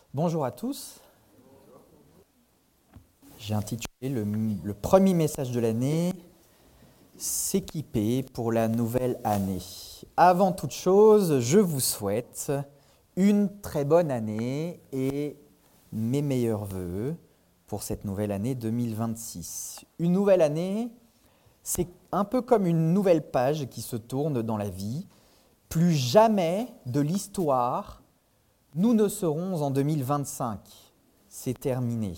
Bonjour à tous. J'ai intitulé le premier message de l'année, S'équiper pour la nouvelle année. Avant toute chose, je vous souhaite une très bonne année et mes meilleurs vœux pour cette nouvelle année 2026. Une nouvelle année, c'est un peu comme une nouvelle page qui se tourne dans la vie. Plus jamais de l'histoire, nous ne serons en 2025. C'est terminé.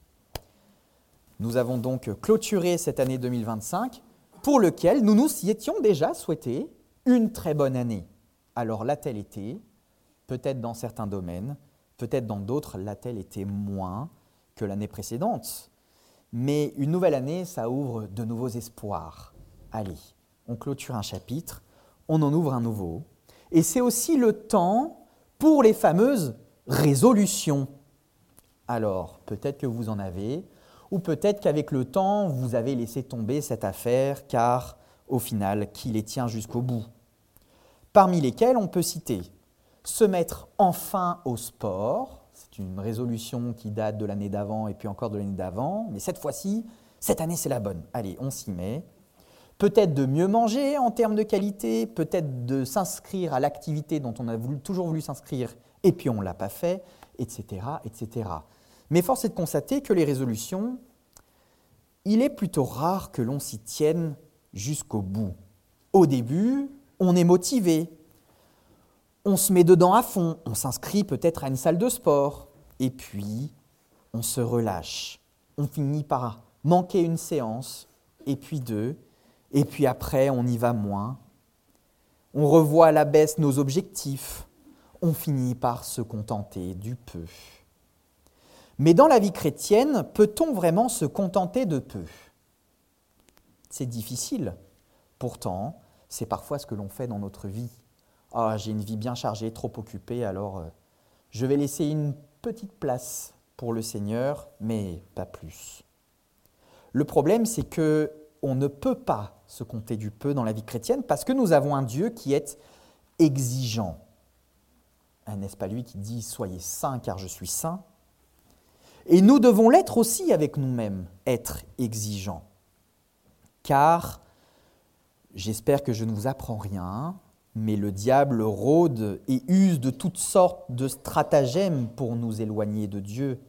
Nous avons donc clôturé cette année 2025 pour lequel nous nous y étions déjà souhaité une très bonne année. Alors l'a-t-elle été? Peut-être dans certains domaines, peut-être dans d'autres, l'a-t-elle été moins que l'année précédente. Mais une nouvelle année, ça ouvre de nouveaux espoirs. Allez, on clôture un chapitre, on en ouvre un nouveau. Et c'est aussi le temps pour les fameuses résolutions. Alors, peut-être que vous en avez, ou peut-être qu'avec le temps, vous avez laissé tomber cette affaire, car au final, qui les tient jusqu'au bout? Parmi lesquelles on peut citer se mettre enfin au sport, c'est une résolution qui date de l'année d'avant et puis encore de l'année d'avant, mais cette fois-ci, cette année c'est la bonne. Allez, on s'y met. Peut-être de mieux manger en termes de qualité, peut-être de s'inscrire à l'activité dont on a toujours voulu s'inscrire et puis on ne l'a pas fait, etc., etc. Mais force est de constater que les résolutions, il est plutôt rare que l'on s'y tienne jusqu'au bout. Au début, on est motivé, on se met dedans à fond, on s'inscrit peut-être à une salle de sport, et puis on se relâche. On finit par manquer une séance, et puis deux, et puis après on y va moins. On revoit à la baisse nos objectifs, on finit par se contenter du peu. Mais dans la vie chrétienne, peut-on vraiment se contenter de peu? C'est difficile. Pourtant, c'est parfois ce que l'on fait dans notre vie. Ah, j'ai une vie bien chargée, trop occupée, alors je vais laisser une petite place pour le Seigneur, mais pas plus. Le problème, c'est qu'on ne peut pas se compter du peu dans la vie chrétienne parce que nous avons un Dieu qui est exigeant. N'est-ce pas lui qui dit « Soyez saints car je suis saint » ? Et nous devons l'être aussi avec nous-mêmes, être exigeants. Car, j'espère que je ne vous apprends rien, mais le diable rôde et use de toutes sortes de stratagèmes pour nous éloigner de Dieu.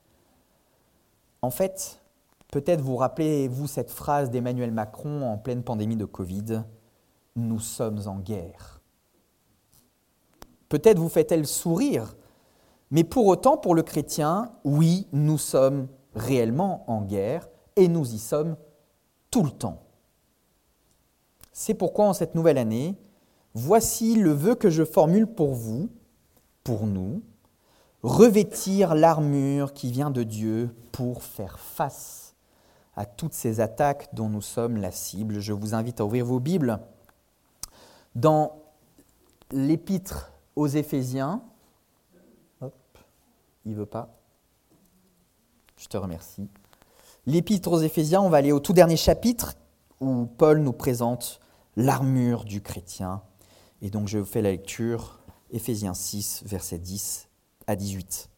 En fait, peut-être vous rappelez-vous cette phrase d'Emmanuel Macron en pleine pandémie de Covid, « Nous sommes en guerre ». Peut-être vous fait-elle sourire, mais pour autant, pour le chrétien, oui, nous sommes réellement en guerre et nous y sommes tout le temps. C'est pourquoi en cette nouvelle année, voici le vœu que je formule pour vous, pour nous, revêtir l'armure qui vient de Dieu pour faire face à toutes ces attaques dont nous sommes la cible. Je vous invite à ouvrir vos Bibles dans l'épître aux Éphésiens. Il ne veut pas. Je te remercie. L'Épître aux Éphésiens, on va aller au tout dernier chapitre où Paul nous présente l'armure du chrétien. Et donc je vous fais la lecture, Éphésiens 6, versets 10 à 18.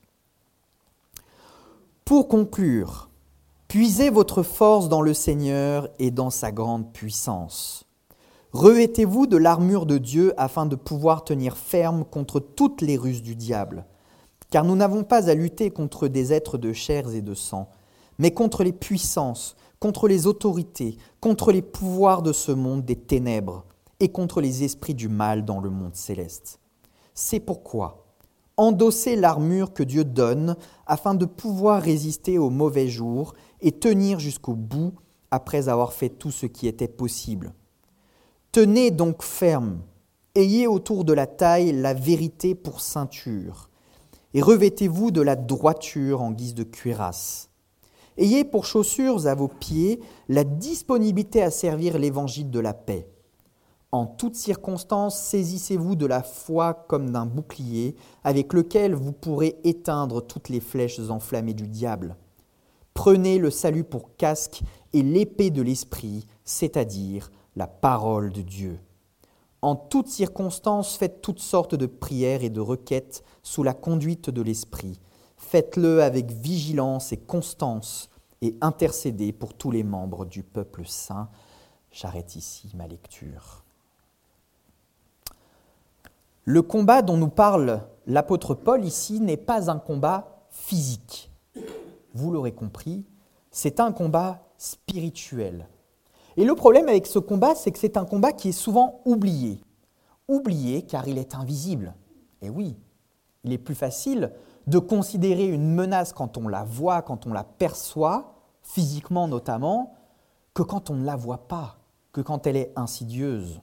Pour conclure, puisez votre force dans le Seigneur et dans sa grande puissance. Revêtez-vous de l'armure de Dieu afin de pouvoir tenir ferme contre toutes les ruses du diable. Car nous n'avons pas à lutter contre des êtres de chair et de sang, mais contre les puissances, contre les autorités, contre les pouvoirs de ce monde des ténèbres et contre les esprits du mal dans le monde céleste. C'est pourquoi, endossez l'armure que Dieu donne afin de pouvoir résister aux mauvais jours et tenir jusqu'au bout après avoir fait tout ce qui était possible. Tenez donc ferme, ayez autour de la taille la vérité pour ceinture, et revêtez-vous de la droiture en guise de cuirasse. Ayez pour chaussures à vos pieds la disponibilité à servir l'évangile de la paix. En toutes circonstances, saisissez-vous de la foi comme d'un bouclier avec lequel vous pourrez éteindre toutes les flèches enflammées du diable. Prenez le salut pour casque et l'épée de l'esprit, c'est-à-dire la parole de Dieu. En toutes circonstances, faites toutes sortes de prières et de requêtes sous la conduite de l'Esprit, Faites-le avec vigilance et constance et intercédez pour tous les membres du peuple saint. J'arrête ici ma lecture. Le combat dont nous parle l'apôtre Paul ici n'est pas un combat physique. Vous l'aurez compris, c'est un combat spirituel. Et le problème avec ce combat, c'est que c'est un combat qui est souvent oublié. Oublié car il est invisible. Et oui, il est plus facile de considérer une menace quand on la voit, quand on la perçoit, physiquement notamment, que quand on ne la voit pas, que quand elle est insidieuse.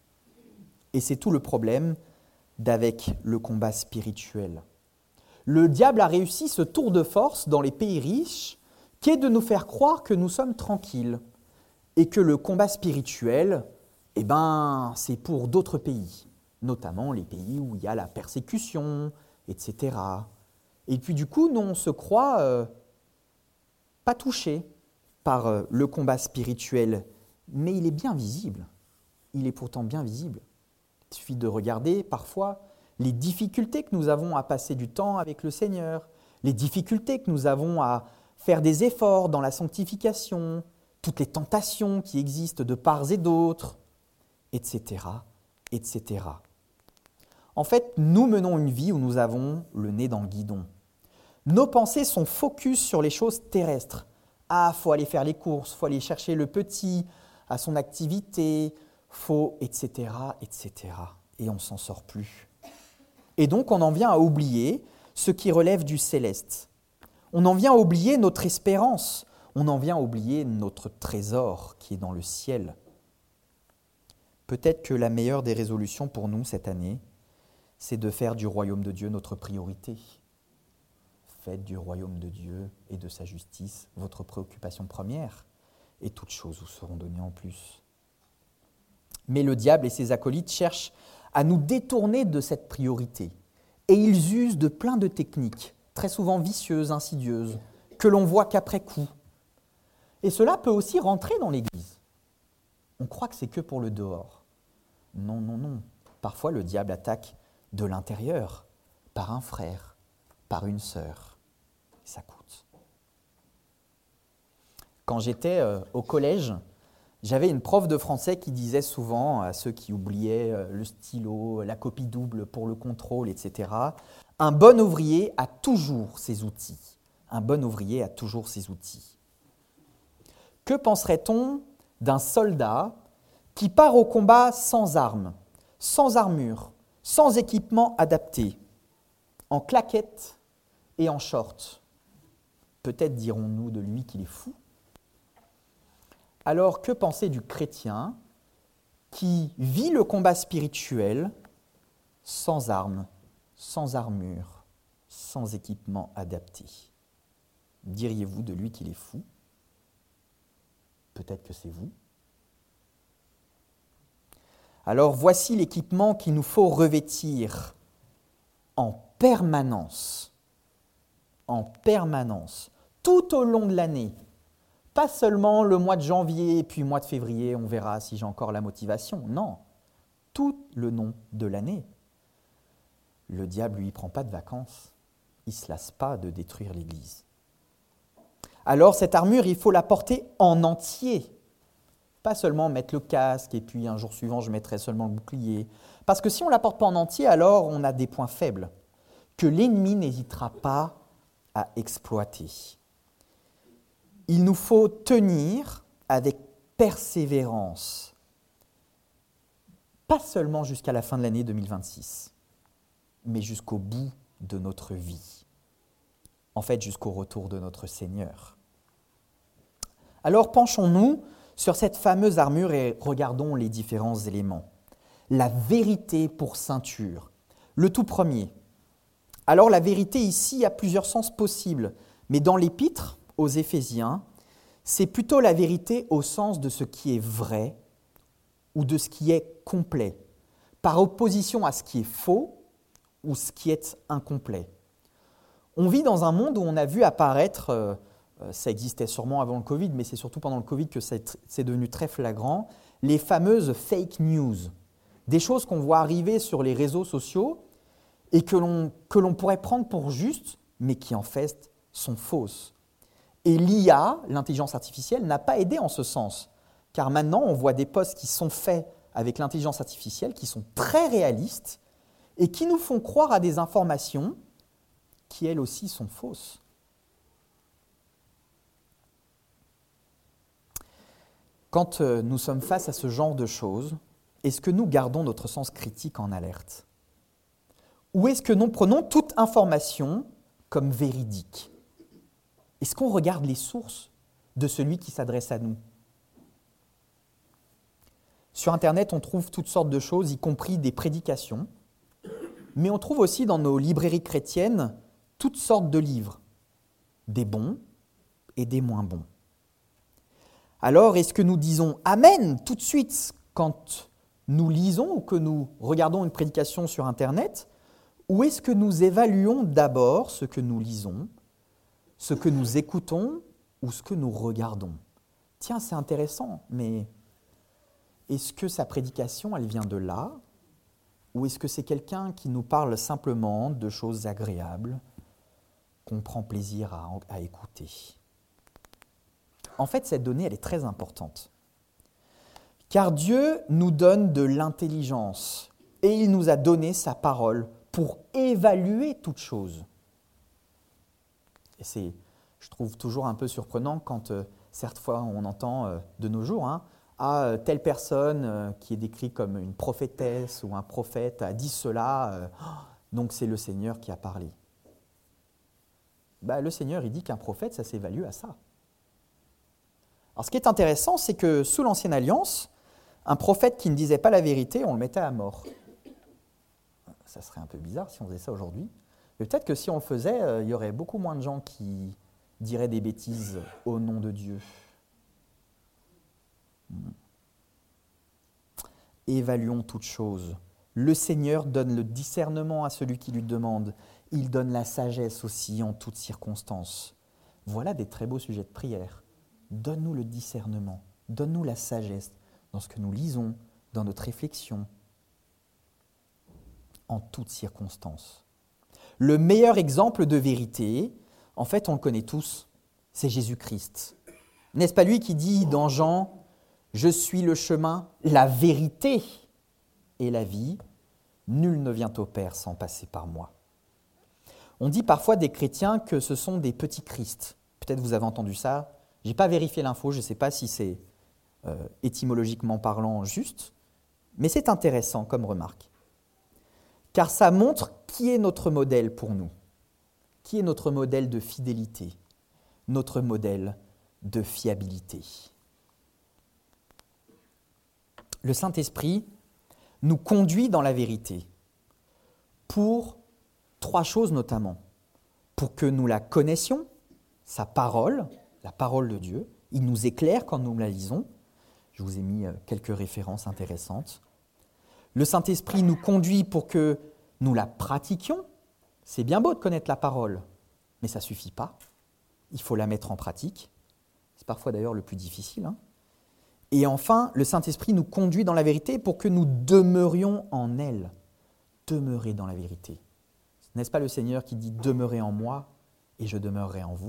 Et c'est tout le problème d'avec le combat spirituel. Le diable a réussi ce tour de force dans les pays riches, qui est de nous faire croire que nous sommes tranquilles et que le combat spirituel, c'est pour d'autres pays, notamment les pays où il y a la persécution, etc. Et puis du coup, nous, on se croit pas touchés par le combat spirituel, mais il est bien visible. Il est pourtant bien visible. Il suffit de regarder parfois les difficultés que nous avons à passer du temps avec le Seigneur, les difficultés que nous avons à faire des efforts dans la sanctification, toutes les tentations qui existent de part et d'autre, etc., etc. En fait, nous menons une vie où nous avons le nez dans le guidon. Nos pensées sont focus sur les choses terrestres. Ah, il faut aller faire les courses, il faut aller chercher le petit à son activité, faut, etc., etc. Et on ne s'en sort plus. Et donc, on en vient à oublier ce qui relève du céleste. On en vient à oublier notre espérance. On en vient à oublier notre trésor qui est dans le ciel. Peut-être que la meilleure des résolutions pour nous cette année, c'est de faire du royaume de Dieu notre priorité. Faites du royaume de Dieu et de sa justice votre préoccupation première, et toutes choses vous seront données en plus. Mais le diable et ses acolytes cherchent à nous détourner de cette priorité, et ils usent de plein de techniques, très souvent vicieuses, insidieuses, que l'on voit qu'après coup. Et cela peut aussi rentrer dans l'Église. On croit que c'est que pour le dehors. Non, non, non. Parfois, le diable attaque de l'intérieur, par un frère, par une sœur. Ça coûte. Quand j'étais au collège, j'avais une prof de français qui disait souvent à ceux qui oubliaient le stylo, la copie double pour le contrôle, etc. « Un bon ouvrier a toujours ses outils. » Un bon ouvrier a toujours ses outils. Que penserait-on d'un soldat qui part au combat sans armes, sans armure, sans équipement adapté, en claquettes et en short? Peut-être dirons-nous de lui qu'il est fou. Alors, que penser du chrétien qui vit le combat spirituel sans armes, sans armure, sans équipement adapté? Diriez-vous de lui qu'il est fou? Peut-être que c'est vous. Alors, voici l'équipement qu'il nous faut revêtir en permanence, tout au long de l'année. Pas seulement le mois de janvier et puis le mois de février, on verra si j'ai encore la motivation. Non, tout le long de l'année. Le diable, lui, ne prend pas de vacances. Il ne se lasse pas de détruire l'Église. Alors, cette armure, il faut la porter en entier. Pas seulement mettre le casque et puis un jour suivant, je mettrai seulement le bouclier. Parce que si on ne la porte pas en entier, alors on a des points faibles que l'ennemi n'hésitera pas à exploiter. Il nous faut tenir avec persévérance, pas seulement jusqu'à la fin de l'année 2026, mais jusqu'au bout de notre vie, en fait jusqu'au retour de notre Seigneur. Alors penchons-nous sur cette fameuse armure et regardons les différents éléments. La vérité pour ceinture, le tout premier. Alors la vérité ici a plusieurs sens possibles, mais dans l'épître aux Éphésiens, c'est plutôt la vérité au sens de ce qui est vrai ou de ce qui est complet, par opposition à ce qui est faux ou ce qui est incomplet. On vit dans un monde où on a vu apparaître, ça existait sûrement avant le Covid, mais c'est surtout pendant le Covid que c'est devenu très flagrant, les fameuses fake news, des choses qu'on voit arriver sur les réseaux sociaux et que l'on pourrait prendre pour juste mais qui en fait sont fausses. Et l'IA, l'intelligence artificielle, n'a pas aidé en ce sens, car maintenant on voit des posts qui sont faits avec l'intelligence artificielle, qui sont très réalistes et qui nous font croire à des informations qui elles aussi sont fausses. Quand nous sommes face à ce genre de choses, est-ce que nous gardons notre sens critique en alerte ? Ou est-ce que nous prenons toute information comme véridique ? Est-ce qu'on regarde les sources de celui qui s'adresse à nous ? Sur Internet, on trouve toutes sortes de choses, y compris des prédications, mais on trouve aussi dans nos librairies chrétiennes toutes sortes de livres, des bons et des moins bons. Alors, est-ce que nous disons « Amen » tout de suite quand nous lisons ou que nous regardons une prédication sur Internet, ou est-ce que nous évaluons d'abord ce que nous lisons, ce que nous écoutons ou ce que nous regardons ? Tiens, c'est intéressant, mais est-ce que sa prédication, elle vient de là ? Ou est-ce que c'est quelqu'un qui nous parle simplement de choses agréables qu'on prend plaisir à écouter ? En fait, cette donnée, elle est très importante. Car Dieu nous donne de l'intelligence et il nous a donné sa parole pour évaluer toute chose. Et c'est, je trouve toujours un peu surprenant quand, certes fois, on entend de nos jours, telle personne qui est décrite comme une prophétesse ou un prophète a dit cela, donc c'est le Seigneur qui a parlé. Le Seigneur, il dit qu'un prophète, ça s'évalue à ça. Alors, ce qui est intéressant, c'est que sous l'Ancienne Alliance, un prophète qui ne disait pas la vérité, on le mettait à mort. Ça serait un peu bizarre si on faisait ça aujourd'hui. Mais peut-être que si on le faisait, il y aurait beaucoup moins de gens qui diraient des bêtises au nom de Dieu. Évaluons toutes choses. Le Seigneur donne le discernement à celui qui lui demande. Il donne la sagesse aussi en toutes circonstances. Voilà des très beaux sujets de prière. Donne-nous le discernement, donne-nous la sagesse dans ce que nous lisons, dans notre réflexion, en toutes circonstances. Le meilleur exemple de vérité, en fait, on le connaît tous, c'est Jésus-Christ. N'est-ce pas lui qui dit dans Jean « Je suis le chemin, la vérité et la vie. Nul ne vient au Père sans passer par moi. » On dit parfois des chrétiens que ce sont des petits Christ. Peut-être vous avez entendu ça. Je n'ai pas vérifié l'info, je ne sais pas si c'est étymologiquement parlant juste, mais c'est intéressant comme remarque. Car ça montre qui est notre modèle pour nous, qui est notre modèle de fidélité, notre modèle de fiabilité. Le Saint-Esprit nous conduit dans la vérité pour 3 choses notamment. Pour que nous la connaissions, sa parole, la parole de Dieu, il nous éclaire quand nous la lisons. Je vous ai mis quelques références intéressantes. Le Saint-Esprit nous conduit pour que nous la pratiquions. C'est bien beau de connaître la parole, mais ça ne suffit pas. Il faut la mettre en pratique. C'est parfois d'ailleurs le plus difficile. Et enfin, le Saint-Esprit nous conduit dans la vérité pour que nous demeurions en elle. Demeurer dans la vérité. N'est-ce pas le Seigneur qui dit « Demeurez en moi et je demeurerai en vous » ?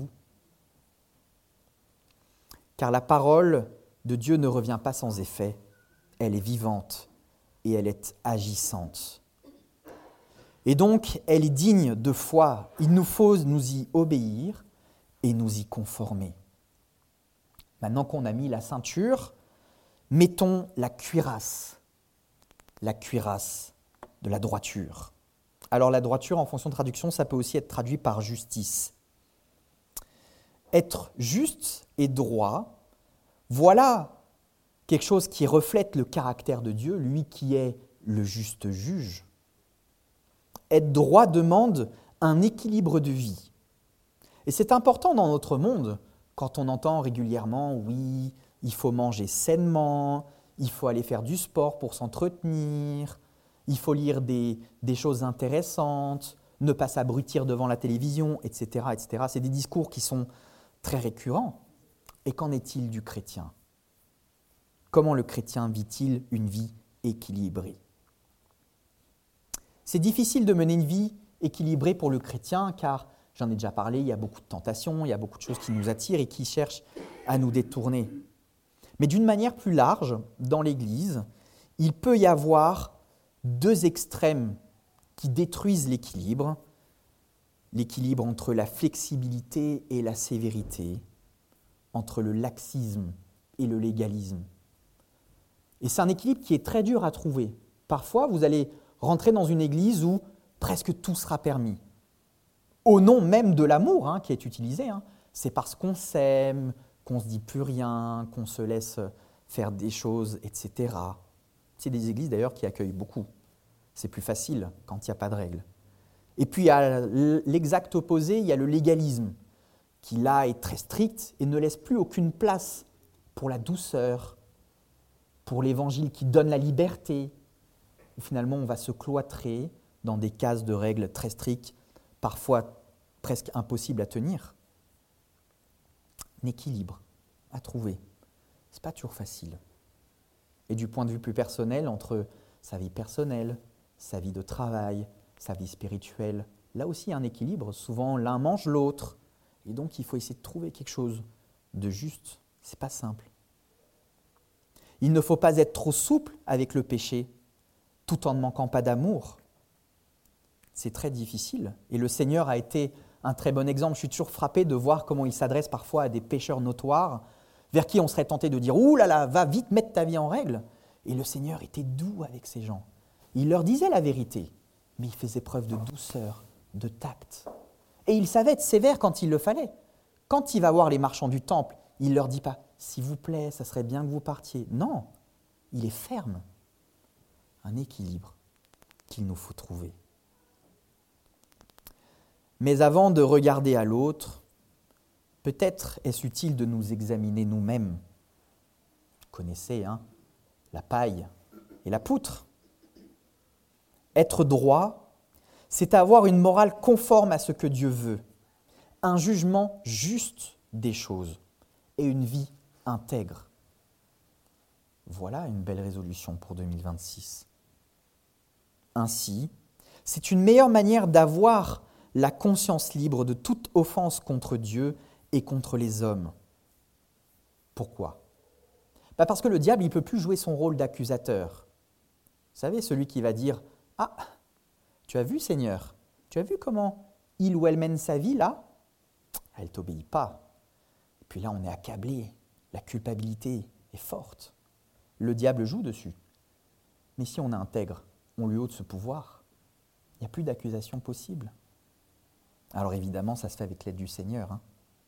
Car la parole de Dieu ne revient pas sans effet, elle est vivante et elle est agissante. Et donc, elle est digne de foi. Il nous faut nous y obéir et nous y conformer. Maintenant qu'on a mis la ceinture, mettons la cuirasse de la droiture. Alors la droiture, en fonction de traduction, ça peut aussi être traduit par justice. Être juste et droit, voilà quelque chose qui reflète le caractère de Dieu, lui qui est le juste juge. Être droit demande un équilibre de vie. Et c'est important dans notre monde, quand on entend régulièrement « oui, il faut manger sainement, il faut aller faire du sport pour s'entretenir, il faut lire des choses intéressantes, ne pas s'abrutir devant la télévision, etc. etc. » C'est des discours qui sont très récurrents. Et qu'en est-il du chrétien ? Comment le chrétien vit-il une vie équilibrée ? C'est difficile de mener une vie équilibrée pour le chrétien car J'en ai déjà parlé, il y a beaucoup de tentations, il y a beaucoup de choses qui nous attirent et qui cherchent à nous détourner. Mais d'une manière plus large, dans l'Église, il peut y avoir deux extrêmes qui détruisent l'équilibre entre la flexibilité et la sévérité, entre le laxisme et le légalisme. Et c'est un équilibre qui est très dur à trouver. Parfois, vous allez rentrer dans une église où presque tout sera permis. Au nom même de l'amour qui est utilisé, c'est parce qu'on s'aime, qu'on ne se dit plus rien, qu'on se laisse faire des choses, etc. C'est des églises d'ailleurs qui accueillent beaucoup. C'est plus facile quand il n'y a pas de règles. Et puis à l'exact opposé, il y a le légalisme, qui là est très strict et ne laisse plus aucune place pour la douceur, pour l'évangile qui donne la liberté, où finalement on va se cloîtrer dans des cases de règles très strictes, parfois presque impossibles à tenir. Un équilibre à trouver, ce n'est pas toujours facile. Et du point de vue plus personnel, entre sa vie personnelle, sa vie de travail, sa vie spirituelle, là aussi un équilibre, souvent l'un mange l'autre, et donc il faut essayer de trouver quelque chose de juste, ce n'est pas simple. Il ne faut pas être trop souple avec le péché, tout en ne manquant pas d'amour. C'est très difficile, et le Seigneur a été un très bon exemple. Je suis toujours frappé de voir comment il s'adresse parfois à des pécheurs notoires, vers qui on serait tenté de dire « Ouh là là, va vite mettre ta vie en règle !» Et le Seigneur était doux avec ces gens. Il leur disait la vérité, mais il faisait preuve de douceur, de tact. Et il savait être sévère quand il le fallait. Quand il va voir les marchands du temple, il ne leur dit pas « S'il vous plaît, ça serait bien que vous partiez ». Non, il est ferme. Un équilibre qu'il nous faut trouver. Mais avant de regarder à l'autre, peut-être est-ce utile de nous examiner nous-mêmes. Vous connaissez, la paille et la poutre. Être droit, c'est avoir une morale conforme à ce que Dieu veut, un jugement juste des choses et une vie intègre. Voilà une belle résolution pour 2026. Ainsi, c'est une meilleure manière d'avoir la conscience libre de toute offense contre Dieu et contre les hommes. Pourquoi ? Parce que le diable, il ne peut plus jouer son rôle d'accusateur. Vous savez, celui qui va dire « Ah, tu as vu Seigneur, tu as vu comment il ou elle mène sa vie là ? Elle ne t'obéit pas. » Et puis là, on est accablé, la culpabilité est forte. Le diable joue dessus. Mais si on est intègre, on lui ôte ce pouvoir. Il n'y a plus d'accusation possible. Alors évidemment, ça se fait avec l'aide du Seigneur.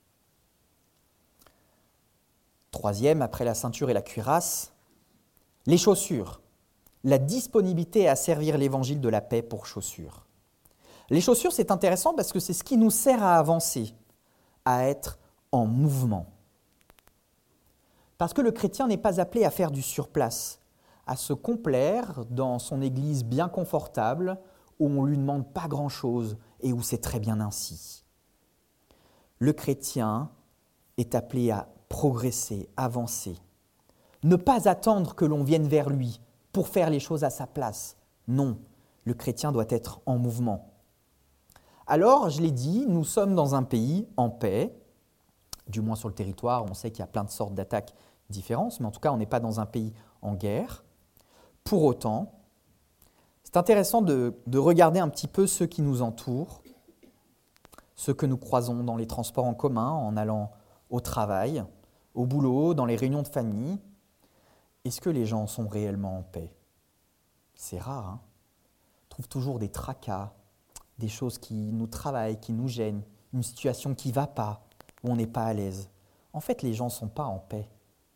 Troisième, après la ceinture et la cuirasse, les chaussures. La disponibilité à servir l'évangile de la paix pour chaussures. Les chaussures, c'est intéressant parce que c'est ce qui nous sert à avancer, à être en mouvement. Parce que le chrétien n'est pas appelé à faire du surplace, à se complaire dans son église bien confortable, où on ne lui demande pas grand-chose et où c'est très bien ainsi. Le chrétien est appelé à progresser, avancer. Ne pas attendre que l'on vienne vers lui pour faire les choses à sa place. Non, le chrétien doit être en mouvement. Alors, je l'ai dit, nous sommes dans un pays en paix, du moins sur le territoire, on sait qu'il y a plein de sortes d'attaques différentes, mais en tout cas, on n'est pas dans un pays en guerre. Pour autant, c'est intéressant de regarder un petit peu ceux qui nous entourent, ceux que nous croisons dans les transports en commun, en allant au travail, au boulot, dans les réunions de famille. Est-ce que les gens sont réellement en paix ? C'est rare, On trouve toujours des tracas, des choses qui nous travaillent, qui nous gênent, une situation qui ne va pas, où on n'est pas à l'aise. En fait, les gens ne sont pas en paix.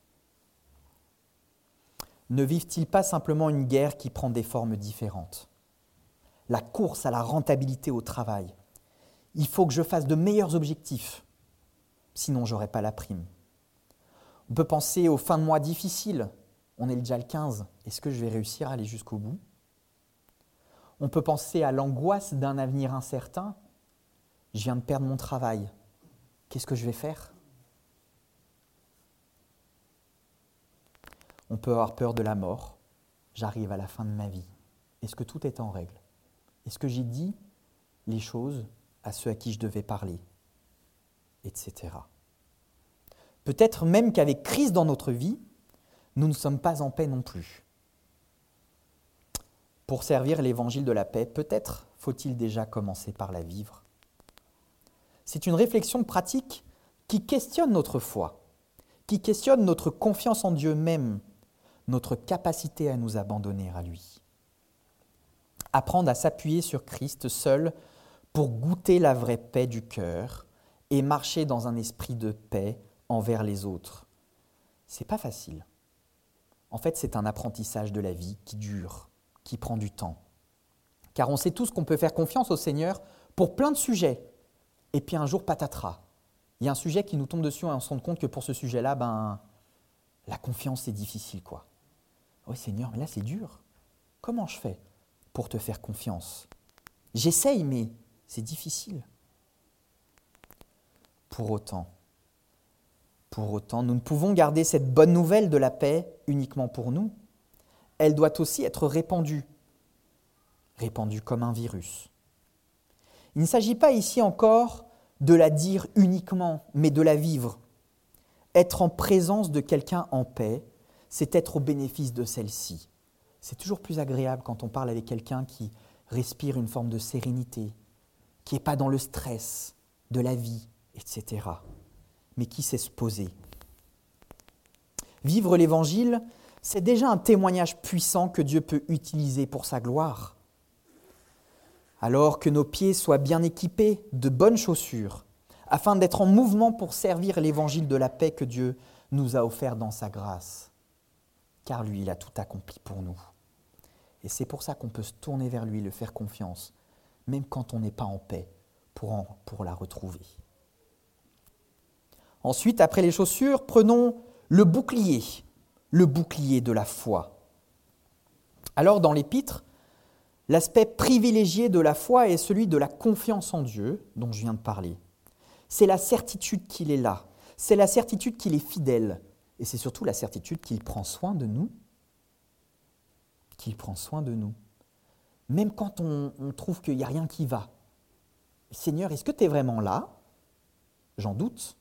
Ne vivent-ils pas simplement une guerre qui prend des formes différentes ? La course à la rentabilité au travail. Il faut que je fasse de meilleurs objectifs, sinon je n'aurai pas la prime. On peut penser aux fins de mois difficiles. On est déjà le 15. Est-ce que je vais réussir à aller jusqu'au bout ? On peut penser à l'angoisse d'un avenir incertain. Je viens de perdre mon travail. Qu'est-ce que je vais faire ? On peut avoir peur de la mort. J'arrive à la fin de ma vie. Est-ce que tout est en règle ? Est-ce que j'ai dit les choses à ceux à qui je devais parler, etc. Peut-être même qu'avec Christ dans notre vie, nous ne sommes pas en paix non plus. Pour servir l'évangile de la paix, peut-être faut-il déjà commencer par la vivre. C'est une réflexion pratique qui questionne notre foi, qui questionne notre confiance en Dieu même, notre capacité à nous abandonner à lui. Apprendre à s'appuyer sur Christ seul pour goûter la vraie paix du cœur et marcher dans un esprit de paix envers les autres. C'est pas facile. En fait, c'est un apprentissage de la vie qui dure, qui prend du temps. Car on sait tous qu'on peut faire confiance au Seigneur pour plein de sujets. Et puis un jour, patatras. Il y a un sujet qui nous tombe dessus et on se rend compte que pour ce sujet-là, la confiance, c'est difficile, quoi. Oui, Seigneur, mais là, c'est dur. Comment je fais pour te faire confiance? J'essaye, mais c'est difficile. Pour autant, nous ne pouvons garder cette bonne nouvelle de la paix uniquement pour nous. Elle doit aussi être répandue comme un virus. Il ne s'agit pas ici encore de la dire uniquement, mais de la vivre. Être en présence de quelqu'un en paix, c'est être au bénéfice de celle-ci. C'est toujours plus agréable quand on parle avec quelqu'un qui respire une forme de sérénité, qui n'est pas dans le stress de la vie, etc., mais qui sait se poser. Vivre l'Évangile, c'est déjà un témoignage puissant que Dieu peut utiliser pour sa gloire. Alors que nos pieds soient bien équipés de bonnes chaussures, afin d'être en mouvement pour servir l'Évangile de la paix que Dieu nous a offert dans sa grâce. Car lui, il a tout accompli pour nous. Et c'est pour ça qu'on peut se tourner vers lui, le faire confiance, même quand on n'est pas en paix, pour la retrouver. Ensuite, après les chaussures, prenons le bouclier de la foi. Alors, dans l'Épître, l'aspect privilégié de la foi est celui de la confiance en Dieu, dont je viens de parler. C'est la certitude qu'il est là, c'est la certitude qu'il est fidèle, et c'est surtout la certitude qu'il prend soin de nous. Qu'il prend soin de nous. Même quand on trouve qu'il n'y a rien qui va. Seigneur, est-ce que tu es vraiment là? J'en doute.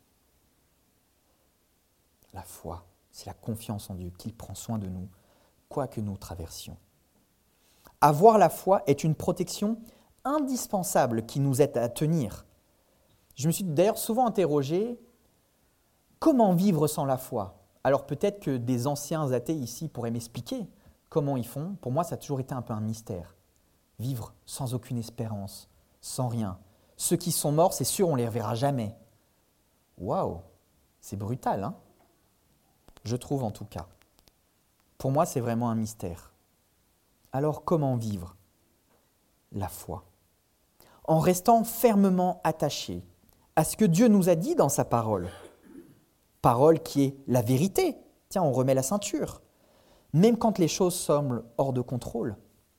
La foi, c'est la confiance en Dieu, qu'il prend soin de nous, quoi que nous traversions. Avoir la foi est une protection indispensable qui nous aide à tenir. Je me suis d'ailleurs souvent interrogé, comment vivre sans la foi? Alors peut-être que des anciens athées ici pourraient m'expliquer comment ils font. Pour moi, ça a toujours été un peu un mystère. Vivre sans aucune espérance, sans rien. Ceux qui sont morts, c'est sûr, on ne les reverra jamais. Waouh, c'est brutal, hein? Je trouve en tout cas. Pour moi, c'est vraiment un mystère. Alors, comment vivre la foi? En restant fermement attaché à ce que Dieu nous a dit dans sa parole. Parole qui est la vérité. Tiens, on remet la ceinture. Même quand les choses semblent hors de contrôle.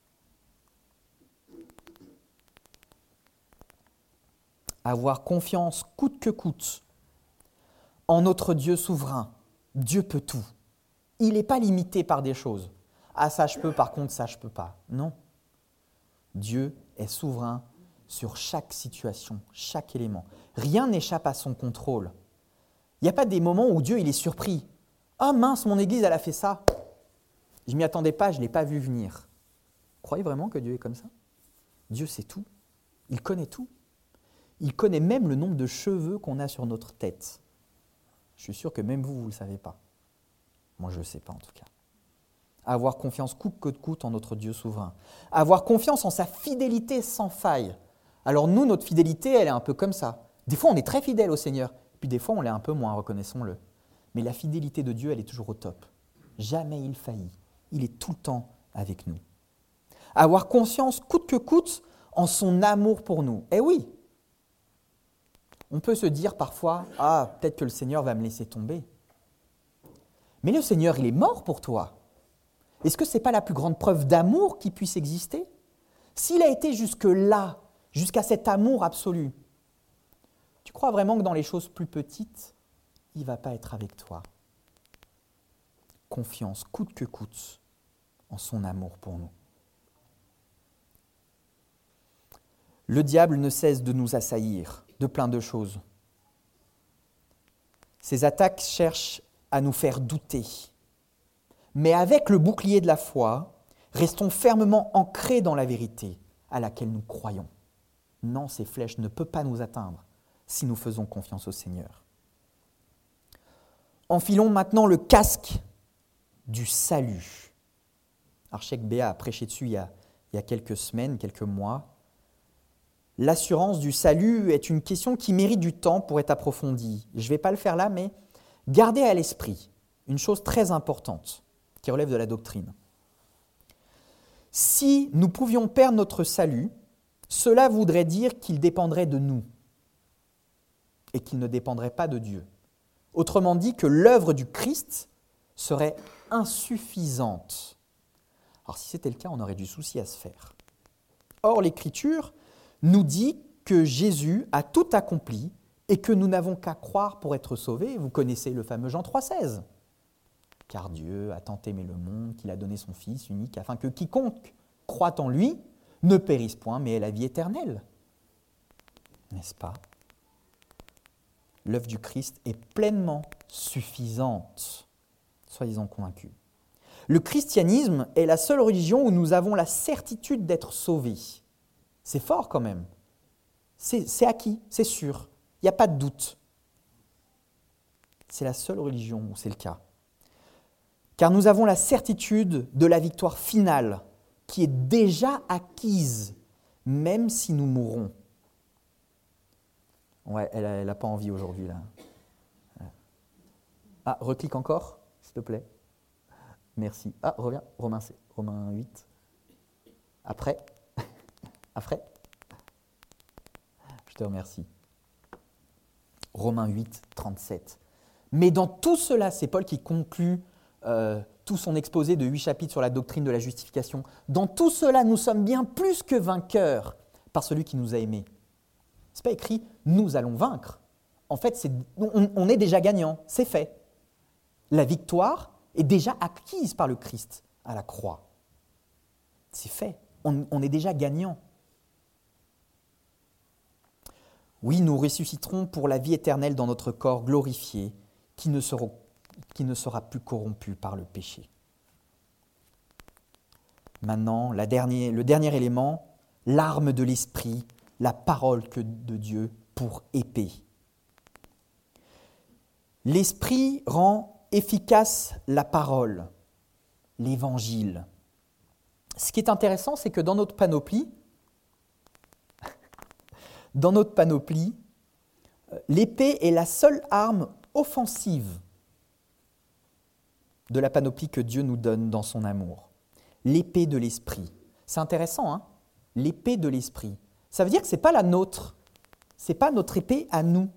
Avoir confiance coûte que coûte en notre Dieu souverain. Dieu peut tout. Il n'est pas limité par des choses. Ah, ça je peux, par contre, ça je peux pas. Non. Dieu est souverain sur chaque situation, chaque élément. Rien n'échappe à son contrôle. Il n'y a pas des moments où Dieu il est surpris. Ah mince, mon église elle a fait ça. Je ne m'y attendais pas, je ne l'ai pas vu venir. Vous croyez vraiment que Dieu est comme ça? Dieu sait tout. Il connaît tout. Il connaît même le nombre de cheveux qu'on a sur notre tête. Je suis sûr que même vous, vous ne le savez pas. Moi, je ne le sais pas en tout cas. Avoir confiance coûte que coûte en notre Dieu souverain. Avoir confiance en sa fidélité sans faille. Alors nous, notre fidélité, elle est un peu comme ça. Des fois, on est très fidèle au Seigneur, puis des fois, on l'est un peu moins, reconnaissons-le. Mais la fidélité de Dieu, elle est toujours au top. Jamais il faillit. Il est tout le temps avec nous. Avoir conscience coûte que coûte en son amour pour nous. Eh oui, on peut se dire parfois, ah, peut-être que le Seigneur va me laisser tomber. Mais le Seigneur, il est mort pour toi. Est-ce que ce n'est pas la plus grande preuve d'amour qui puisse exister? S'il a été jusque-là, jusqu'à cet amour absolu, tu crois vraiment que dans les choses plus petites, il ne va pas être avec toi? Confiance, coûte que coûte, en son amour pour nous. Le diable ne cesse de nous assaillir de plein de choses. Ces attaques cherchent à nous faire douter. Mais avec le bouclier de la foi, restons fermement ancrés dans la vérité à laquelle nous croyons. Non, ces flèches ne peuvent pas nous atteindre si nous faisons confiance au Seigneur. Enfilons maintenant le casque du salut. Archek Béat a prêché dessus il y a quelques semaines, quelques mois. L'assurance du salut est une question qui mérite du temps pour être approfondie. Je ne vais pas le faire là, mais gardez à l'esprit une chose très importante qui relève de la doctrine. Si nous pouvions perdre notre salut, cela voudrait dire qu'il dépendrait de nous et qu'il ne dépendrait pas de Dieu. Autrement dit, que l'œuvre du Christ serait insuffisante. Alors si c'était le cas, on aurait du souci à se faire. Or, l'Écriture nous dit que Jésus a tout accompli et que nous n'avons qu'à croire pour être sauvés. Vous connaissez le fameux Jean 3,16. Car Dieu a tant aimé le monde qu'il a donné son Fils unique afin que quiconque croit en lui ne périsse point, mais ait la vie éternelle. N'est-ce pas ? L'œuvre du Christ est pleinement suffisante. Soyez-en convaincus. Le christianisme est la seule religion où nous avons la certitude d'être sauvés. C'est fort quand même. C'est acquis, c'est sûr. Il n'y a pas de doute. C'est la seule religion où c'est le cas. Car nous avons la certitude de la victoire finale qui est déjà acquise, même si nous mourrons. Ouais, elle n'a pas envie aujourd'hui, là. Ah, reclique encore, s'il te plaît. Merci. Ah, reviens, Romain 8. Après. Je te remercie. Romains 8, 37. Mais dans tout cela, c'est Paul qui conclut tout son exposé de 8 chapitres sur la doctrine de la justification. Dans tout cela, nous sommes bien plus que vainqueurs par celui qui nous a aimés. Ce n'est pas écrit « nous allons vaincre ». En fait, on est déjà gagnant, c'est fait. La victoire est déjà acquise par le Christ à la croix. C'est fait, on est déjà gagnant. Oui, nous ressusciterons pour la vie éternelle dans notre corps glorifié, qui ne sera plus corrompu par le péché. Maintenant, le dernier élément, l'arme de l'esprit, la parole de Dieu pour épée. L'esprit rend efficace la parole, l'évangile. Ce qui est intéressant, c'est que dans notre panoplie, l'épée est la seule arme offensive de la panoplie que Dieu nous donne dans son amour. L'épée de l'esprit. C'est intéressant, hein ? L'épée de l'esprit. Ça veut dire que ce n'est pas la nôtre. Ce n'est pas notre épée à nous.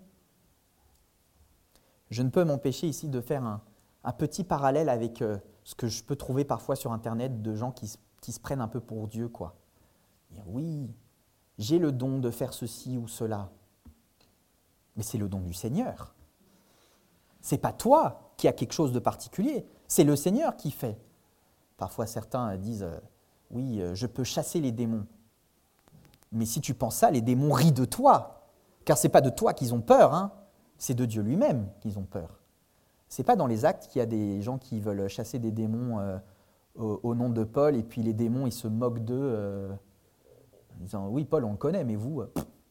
Je ne peux m'empêcher ici de faire un petit parallèle avec ce que je peux trouver parfois sur Internet de gens qui se prennent un peu pour Dieu, quoi. Dire, oui, j'ai le don de faire ceci ou cela. Mais c'est le don du Seigneur. Ce n'est pas toi qui as quelque chose de particulier, c'est le Seigneur qui fait. Parfois certains disent, oui, je peux chasser les démons. Mais si tu penses ça, les démons rient de toi, car ce n'est pas de toi qu'ils ont peur, hein, c'est de Dieu lui-même qu'ils ont peur. Ce n'est pas dans les Actes qu'il y a des gens qui veulent chasser des démons au nom de Paul, et puis les démons, ils se moquent d'eux, en disant, oui, Paul, on le connaît, mais vous...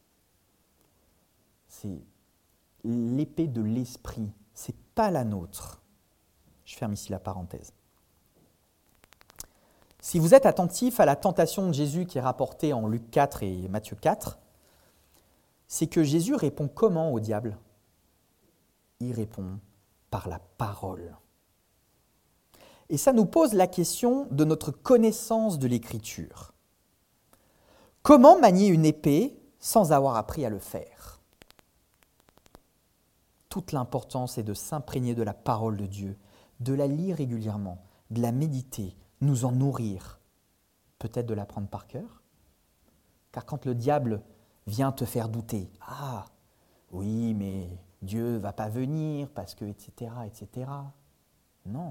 C'est l'épée de l'esprit, ce n'est pas la nôtre. Je ferme ici la parenthèse. Si vous êtes attentif à la tentation de Jésus qui est rapportée en Luc 4 et Matthieu 4, c'est que Jésus répond comment au diable ? Il répond par la parole. Et ça nous pose la question de notre connaissance de l'Écriture. Comment manier une épée sans avoir appris à le faire ? Toute l'importance est de s'imprégner de la parole de Dieu, de la lire régulièrement, de la méditer, nous en nourrir, peut-être de l'apprendre par cœur. Car quand le diable vient te faire douter, « Ah, oui, mais Dieu ne va pas venir parce que, etc., etc. » Non.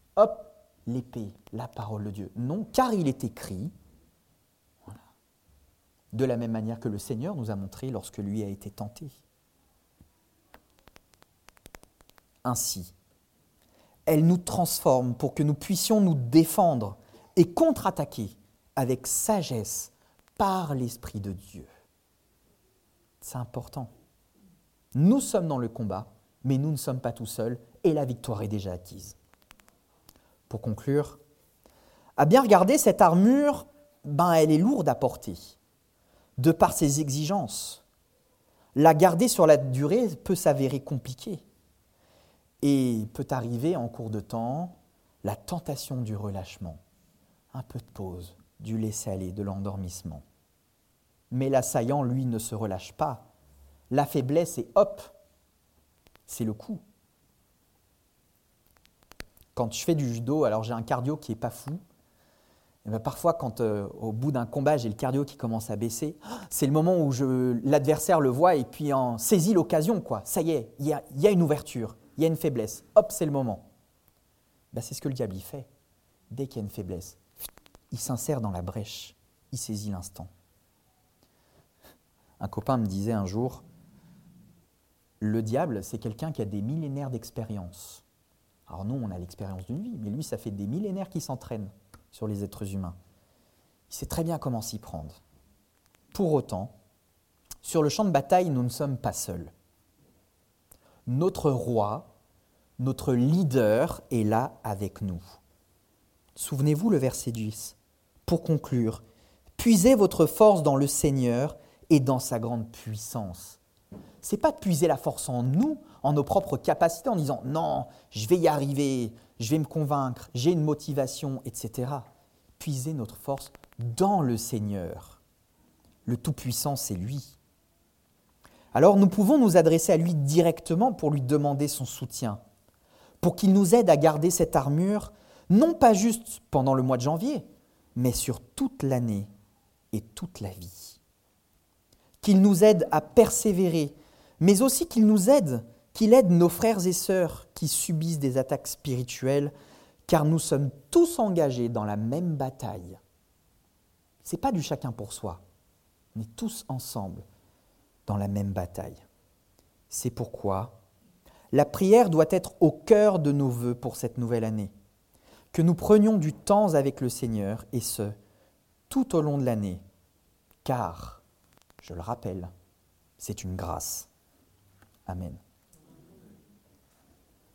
Hop, l'épée, la parole de Dieu. Non, car il est écrit, voilà, de la même manière que le Seigneur nous a montré lorsque lui a été tenté. Ainsi, elle nous transforme pour que nous puissions nous défendre et contre-attaquer avec sagesse par l'Esprit de Dieu. C'est important. Nous sommes dans le combat, mais nous ne sommes pas tout seuls et la victoire est déjà acquise. Pour conclure, à bien regarder, cette armure, elle est lourde à porter, de par ses exigences. La garder sur la durée peut s'avérer compliqué et peut arriver en cours de temps la tentation du relâchement, un peu de pause, du laisser-aller, de l'endormissement. Mais l'assaillant, lui, ne se relâche pas. La faiblesse et hop, c'est le coup. Quand je fais du judo, alors j'ai un cardio qui n'est pas fou. Et parfois, quand au bout d'un combat, j'ai le cardio qui commence à baisser, c'est le moment où l'adversaire le voit et puis en saisit l'occasion, quoi. Ça y est, il y a une ouverture, il y a une faiblesse. Hop, c'est le moment. C'est ce que le diable y fait. Dès qu'il y a une faiblesse, il s'insère dans la brèche, il saisit l'instant. Un copain me disait un jour, le diable, c'est quelqu'un qui a des millénaires d'expérience. Alors nous, on a l'expérience d'une vie, mais lui, ça fait des millénaires qu'il s'entraîne sur les êtres humains. Il sait très bien comment s'y prendre. Pour autant, sur le champ de bataille, nous ne sommes pas seuls. Notre roi, notre leader est là avec nous. Souvenez-vous le verset 10. Pour conclure, puisez votre force dans le Seigneur et dans sa grande puissance. Ce n'est pas de puiser la force en nous, en nos propres capacités, en disant « non, je vais y arriver, je vais me convaincre, j'ai une motivation, etc. » Puiser notre force dans le Seigneur. Le Tout-Puissant, c'est lui. Alors nous pouvons nous adresser à lui directement pour lui demander son soutien, pour qu'il nous aide à garder cette armure, non pas juste pendant le mois de janvier, mais sur toute l'année et toute la vie. Qu'il nous aide à persévérer, mais aussi qu'il aide nos frères et sœurs qui subissent des attaques spirituelles, car nous sommes tous engagés dans la même bataille. Ce n'est pas du chacun pour soi, on est tous ensemble dans la même bataille. C'est pourquoi la prière doit être au cœur de nos vœux pour cette nouvelle année, que nous prenions du temps avec le Seigneur, et ce, tout au long de l'année, car, je le rappelle, c'est une grâce. Amen.